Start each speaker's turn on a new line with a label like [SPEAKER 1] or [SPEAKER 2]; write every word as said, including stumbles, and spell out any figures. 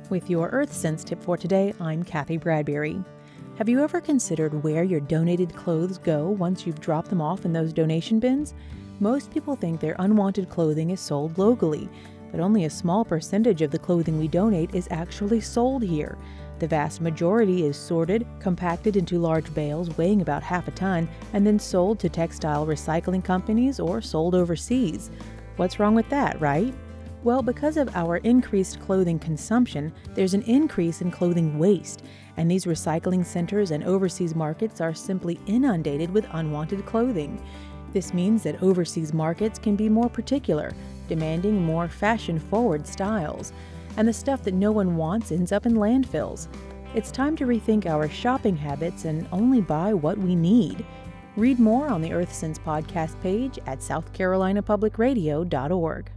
[SPEAKER 1] With your Earth Sense tip for today, I'm Kathy Bradbury. Have you ever considered where your donated clothes go once you've dropped them off in those donation bins? Most people think their unwanted clothing is sold locally, but only a small percentage of the clothing we donate is actually sold here. The vast majority is sorted, compacted into large bales weighing about half a ton, and then sold to textile recycling companies or sold overseas. What's wrong with that, right? Well, because of our increased clothing consumption, there's an increase in clothing waste, and these recycling centers and overseas markets are simply inundated with unwanted clothing. This means that overseas markets can be more particular, demanding more fashion-forward styles, and the stuff that no one wants ends up in landfills. It's time to rethink our shopping habits and only buy what we need. Read more on the Earth Sense podcast page at south carolina public radio dot org.